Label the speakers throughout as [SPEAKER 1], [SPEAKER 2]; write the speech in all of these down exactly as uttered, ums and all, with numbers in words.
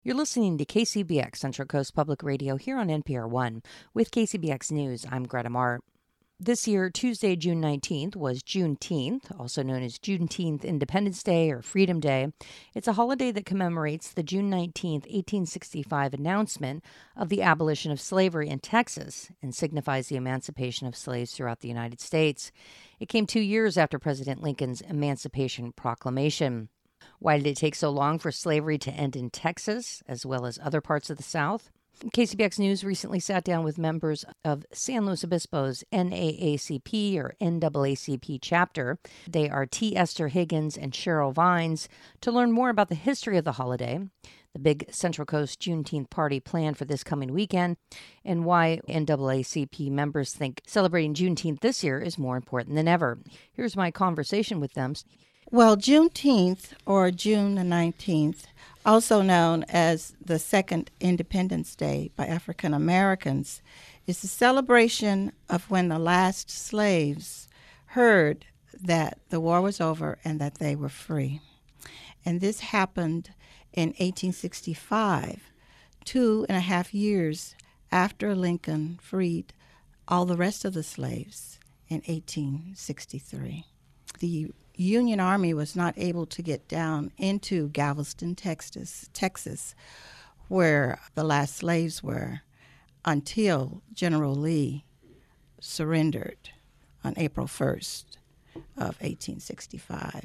[SPEAKER 1] You're listening to K C B X Central Coast Public Radio here on N P R one. With K C B X News, I'm Greta Mart. This year, Tuesday, June nineteenth, was Juneteenth, also known as Juneteenth Independence Day or Freedom Day. It's a holiday that commemorates the June nineteenth, eighteen sixty-five announcement of the abolition of slavery in Texas and signifies the emancipation of slaves throughout the United States. It came two years after President Lincoln's Emancipation Proclamation. Why did it take so long for slavery to end in Texas, as well as other parts of the South? K C B X News recently sat down with members of San Luis Obispo's N double A C P or N double A C P chapter. They are T. Esther Higgins and Cheryl Vines to learn more about the history of the holiday, the big Central Coast Juneteenth party planned for this coming weekend, and why N double A C P members think celebrating Juneteenth this year is more important than ever. Here's my conversation with them.
[SPEAKER 2] Well, Juneteenth, or June the nineteenth, also known as the Second Independence Day by African Americans, is a celebration of when the last slaves heard that the war was over and that they were free. And this happened in eighteen sixty-five, two and a half years after Lincoln freed all the rest of the slaves in eighteen sixty-three. The Union Army was not able to get down into Galveston, Texas, Texas, where the last slaves were, until General Lee surrendered on April first of eighteen sixty-five,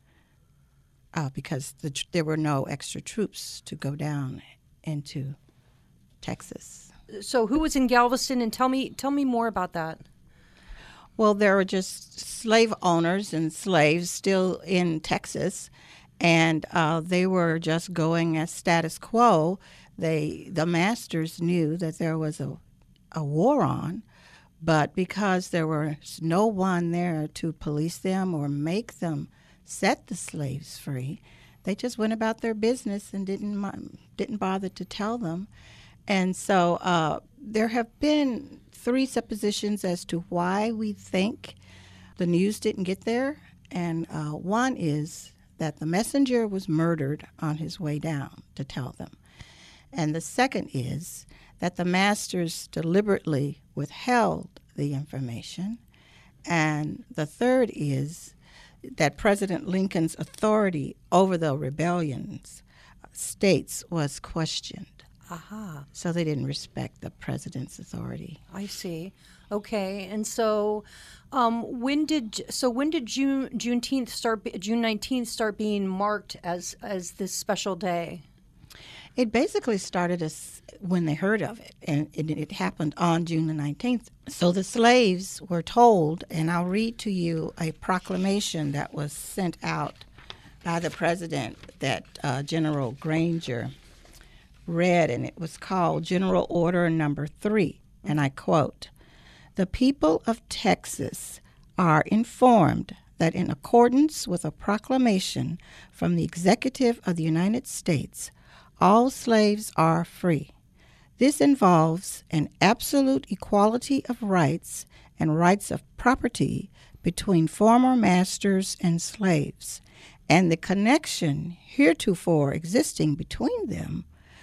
[SPEAKER 2] uh, because the, there were no extra troops to go down into Texas.
[SPEAKER 1] So who was in Galveston, and tell me tell me more about that.
[SPEAKER 2] Well, there were just slave owners and slaves still in Texas, and uh, they were just going as status quo. They, the masters knew that there was a, a war on, but because there was no one there to police them or make them set the slaves free, they just went about their business and didn't didn't bother to tell them. And so uh, there have been three suppositions as to why we think the news didn't get there. And uh, one is that the messenger was murdered on his way down to tell them. And the second is that the masters deliberately withheld the information. And the third is that President Lincoln's authority over the rebellion's states was questioned.
[SPEAKER 1] Aha.
[SPEAKER 2] So they didn't respect the president's authority.
[SPEAKER 1] I see. Okay, and so, um, when did so when did June Juneteenth start? June nineteenth start being marked as as this special day?
[SPEAKER 2] It basically started as when they heard of it, and it, it happened on June the nineteenth. So the slaves were told, and I'll read to you a proclamation that was sent out by the president that uh, General Granger read, and it was called General Order Number Three, and I quote, "The people of Texas are informed that in accordance with a proclamation from the Executive of the United States, all slaves are free. This involves an absolute equality of rights and rights of property between former masters and slaves, and the connection heretofore existing between them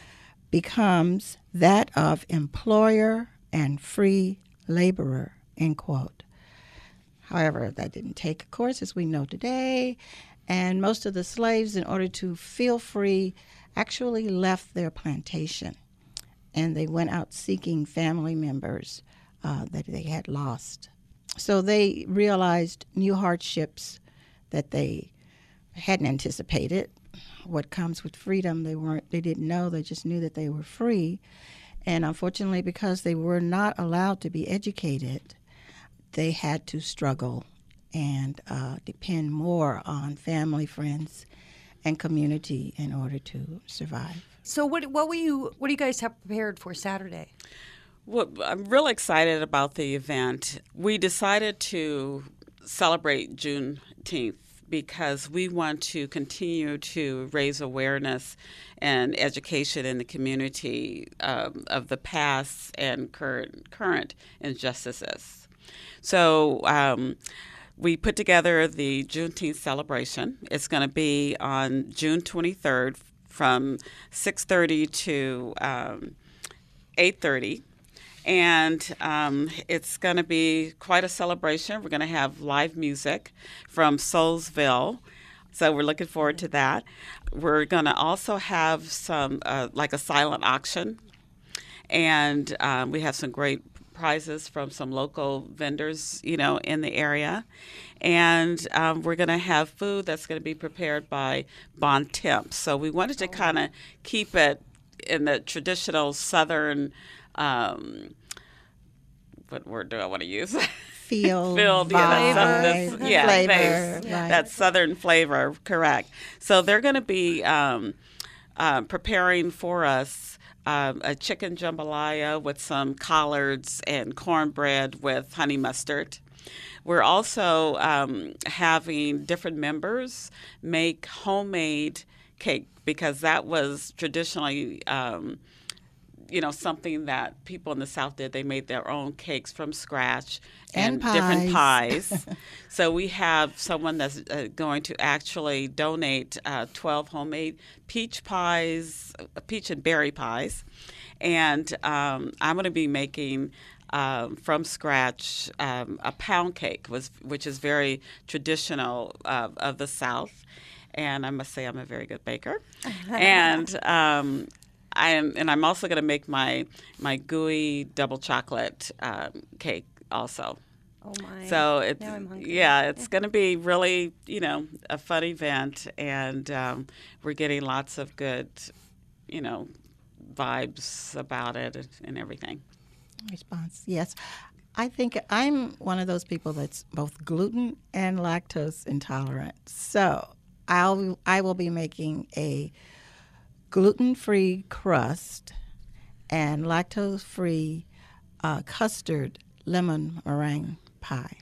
[SPEAKER 2] becomes that of employer and free laborer," end quote. However, that didn't take, of course, as we know today, and most of the slaves, in order to feel free, actually left their plantation, and they went out seeking family members uh, that they had lost. So they realized new hardships that they hadn't anticipated. What comes with freedom, they weren't, they didn't know, they just knew that they were free. And unfortunately, because they were not allowed to be educated, they had to struggle and uh, depend more on family, friends, and community in order to survive.
[SPEAKER 1] So what what will you what do you guys have prepared for Saturday?
[SPEAKER 3] Well, I'm real excited about the event. We decided to celebrate Juneteenth because we want to continue to raise awareness and education in the community um, of the past and current current injustices. So um, we put together the Juneteenth celebration. It's going to be on June twenty-third from six thirty to um, eight thirty. And um, it's going to be quite a celebration. We're going to have live music from Soulsville. So we're looking forward to that. We're going to also have some, uh, like a silent auction. And um, we have some great prizes from some local vendors, you know, in the area. And um, we're going to have food that's going to be prepared by Bon Temps. So we wanted to kind of keep it in the traditional Southern, um, what word do I want to use?
[SPEAKER 2] Feel,
[SPEAKER 3] Filled, yeah, that, southern, yeah,
[SPEAKER 2] flavor,
[SPEAKER 3] base,
[SPEAKER 2] right.
[SPEAKER 3] that Southern flavor, correct. So they're going to be um, uh, preparing for us um, a chicken jambalaya with some collards and cornbread with honey mustard. We're also um, having different members make homemade cake because that was traditionally um, you know, something that people in the South did. They made their own cakes from scratch and,
[SPEAKER 2] and
[SPEAKER 3] different pies. So we have someone that's uh, going to actually donate uh, twelve homemade peach pies, uh, peach and berry pies. And um, I'm going to be making um, from scratch um, a pound cake, was, which is very traditional uh, of the South. And I must say I'm a very good baker. and um I am, and I'm also going to make my my gooey double chocolate um, cake also.
[SPEAKER 4] Oh my!
[SPEAKER 3] So it's
[SPEAKER 4] now I'm hungry.
[SPEAKER 3] yeah, it's going to be really, you know, a fun event, and um, we're getting lots of good, you know, vibes about it and everything.
[SPEAKER 2] Response, yes. I think I'm one of those people that's both gluten and lactose intolerant. So I'll I will be making a gluten-free crust and lactose-free uh, custard lemon meringue pie.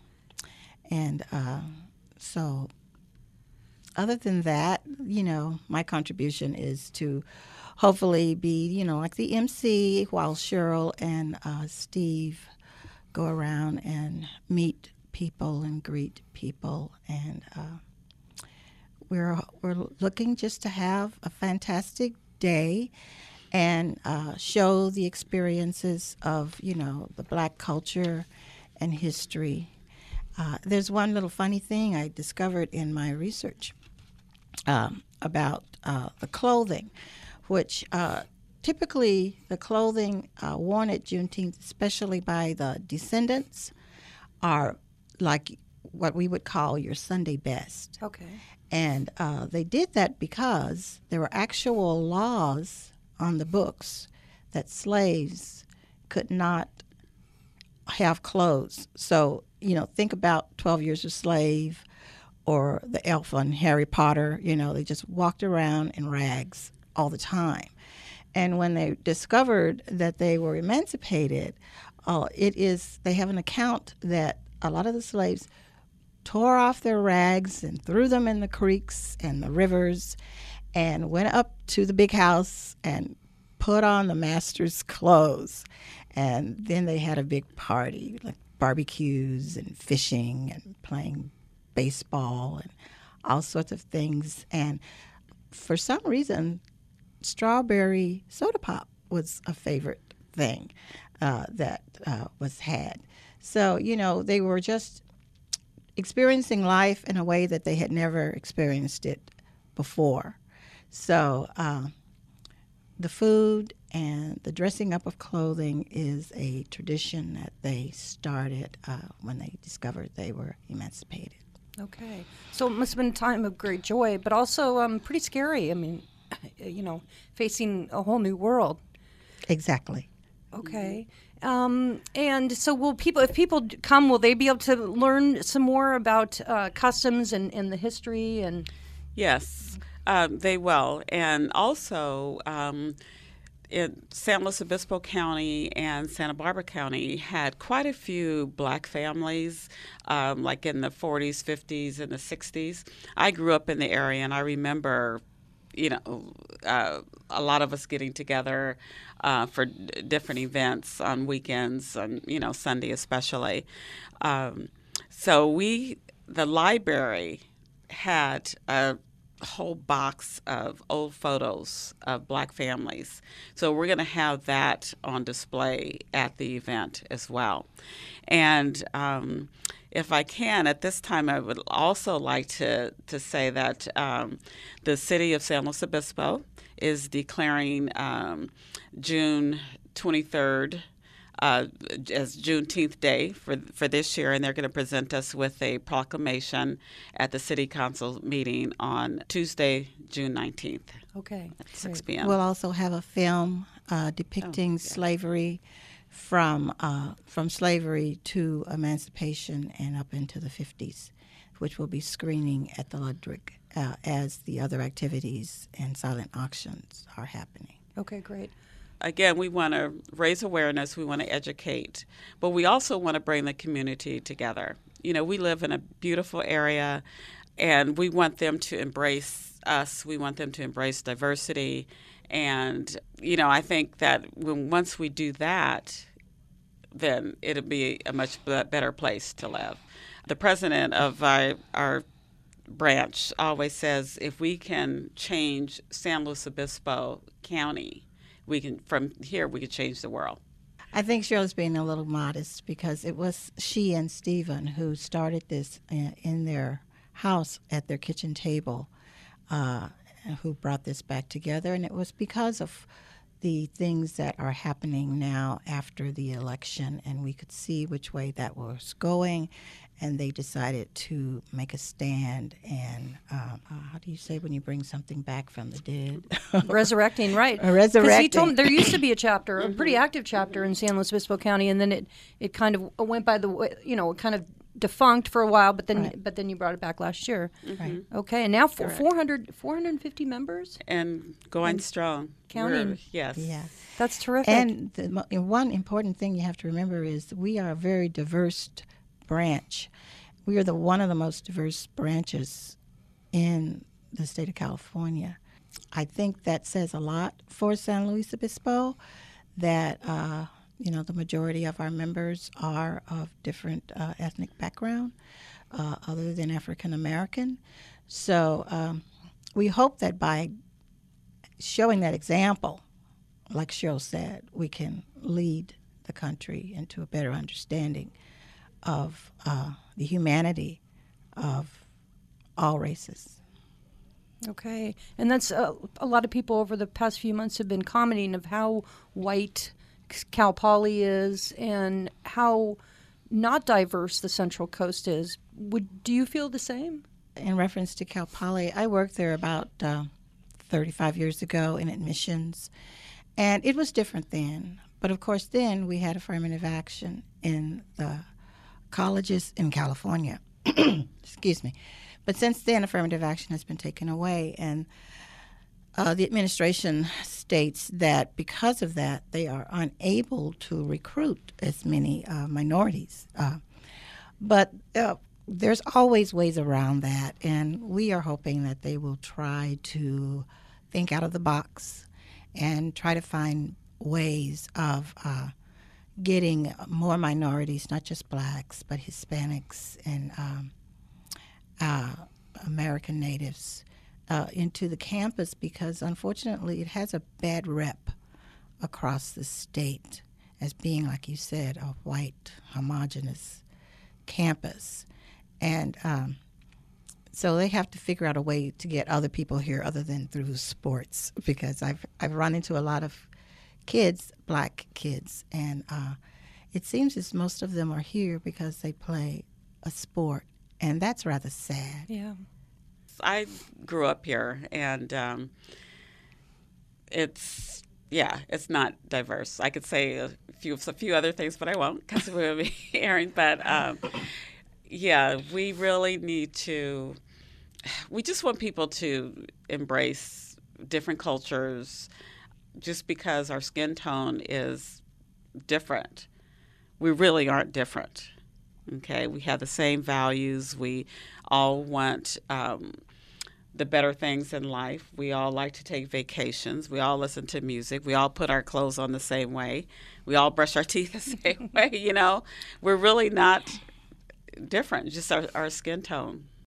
[SPEAKER 2] And uh, so other than that, you know, my contribution is to hopefully be, you know, like the M C while Cheryl and uh, Steve go around and meet people and greet people. And uh, we're, we're looking just to have a fantastic day and uh, show the experiences of, you know, the Black culture and history. Uh, there's one little funny thing I discovered in my research um, about uh, the clothing, which uh, typically the clothing uh, worn at Juneteenth, especially by the descendants, are like what we would call your Sunday best.
[SPEAKER 4] Okay.
[SPEAKER 2] And uh, they did that because there were actual laws on the books that slaves could not have clothes. So, you know, think about twelve Years a Slave or the elf on Harry Potter. You know, they just walked around in rags all the time. And when they discovered that they were emancipated, uh, it is, they have an account that a lot of the slaves tore off their rags and threw them in the creeks and the rivers and went up to the big house and put on the master's clothes. And then they had a big party, like barbecues and fishing and playing baseball and all sorts of things. And for some reason, strawberry soda pop was a favorite thing uh, that uh, was had. So, you know, they were just experiencing life in a way that they had never experienced it before. So uh, the food and the dressing up of clothing is a tradition that they started uh, when they discovered they were emancipated.
[SPEAKER 4] Okay. So it must have been a time of great joy, but also um, pretty scary. I mean, you know, facing a whole new world.
[SPEAKER 2] Exactly.
[SPEAKER 4] Okay. Um, and so will people, if people come, will they be able to learn some more about uh, customs and, and the history? And
[SPEAKER 3] Yes, um, they will. And also, um, in San Luis Obispo County and Santa Barbara County had quite a few Black families, um, like in the forties, fifties, and the sixties. I grew up in the area, and I remember, you know, uh, a lot of us getting together uh, for d- different events on weekends, and you know, Sunday especially. Um, so we, the library, had a whole box of old photos of Black families. So we're going to have that on display at the event as well. And um, if I can, at this time, I would also like to, to say that um, the city of San Luis Obispo is declaring um, June twenty-third uh, as Juneteenth Day for for this year, and they're going to present us with a proclamation at the City Council meeting on Tuesday, June nineteenth.
[SPEAKER 4] Okay.
[SPEAKER 3] At six
[SPEAKER 4] great.
[SPEAKER 3] p.m.
[SPEAKER 2] We'll also have a film uh, depicting
[SPEAKER 3] Oh, yeah.
[SPEAKER 2] slavery from uh, from slavery to emancipation and up into the fifties, which will be screening at the Ludwig uh, as the other activities and silent auctions are happening.
[SPEAKER 4] Okay, great.
[SPEAKER 3] Again, we want to raise awareness, we want to educate, but we also want to bring the community together. You know, we live in a beautiful area, and we want them to embrace us. We want them to embrace diversity. And, you know, I think that when once we do that, then it'll be a much better place to live. The president of our, our branch always says, if we can change San Luis Obispo County, we can, from here, we can change the world.
[SPEAKER 2] I think Cheryl's being a little modest because it was she and Stephen who started this in, in their house at their kitchen table, uh, who brought this back together. And it was because of the things that are happening now after the election, and we could see which way that was going. And they decided to make a stand and, um, uh, how do you say when you bring something back from the dead?
[SPEAKER 4] Resurrecting, right.
[SPEAKER 2] Uh, resurrecting.
[SPEAKER 4] Because he told me there used to be a chapter, a pretty active chapter in San Luis Obispo County, and then it, it kind of went by the way, you know, kind of defunct for a while, but then
[SPEAKER 2] Right.
[SPEAKER 4] but then you brought it back last year.
[SPEAKER 2] Right.
[SPEAKER 4] Okay, and now for
[SPEAKER 3] Correct.
[SPEAKER 4] four hundred, four hundred fifty members?
[SPEAKER 3] And going strong.
[SPEAKER 4] counting.
[SPEAKER 3] We're- Yes.
[SPEAKER 2] Yeah.
[SPEAKER 4] That's terrific.
[SPEAKER 2] And the, mo- and one important thing you have to remember is we are a very diverse branch. We are the one of the most diverse branches in the state of California. I think that says a lot for San Luis Obispo, that uh, you know the majority of our members are of different uh, ethnic background, uh, other than African American. So um, we hope that by showing that example, like Cheryl said, we can lead the country into a better understanding of uh, the humanity of all races.
[SPEAKER 4] Okay, and that's uh, a lot of people over the past few months have been commenting of how white Cal Poly is and how not diverse the Central Coast is. Would do you feel the same?
[SPEAKER 2] In reference to Cal Poly, I worked there about uh, thirty-five years ago in admissions, and it was different then. But of course, then we had affirmative action in the colleges in California. Excuse me. But since then, affirmative action has been taken away, and uh, the administration states that because of that, they are unable to recruit as many uh, minorities. Uh, but uh, there's always ways around that, and we are hoping that they will try to think out of the box and try to find ways of uh, getting more minorities, not just blacks, but Hispanics and um, uh, American natives uh, into the campus, because unfortunately it has a bad rep across the state as being, like you said, a white, homogenous campus. And um, so they have to figure out a way to get other people here other than through sports, because I've, I've run into a lot of kids, black kids, and uh, it seems as most of them are here because they play a sport, and that's rather sad.
[SPEAKER 4] Yeah.
[SPEAKER 3] I grew up here, and um, it's, yeah, it's not diverse. I could say a few, a few other things, but I won't because we'll be hearing. But, um, yeah, we really need to, we just want people to embrace different cultures. Just because our skin tone is different, we really aren't different. Okay, we have the same values. We all want um, the better things in life. We all like to take vacations. We all listen to music. We all put our clothes on the same way. We all brush our teeth the same way. You know, we're really not different. Just our, our skin tone.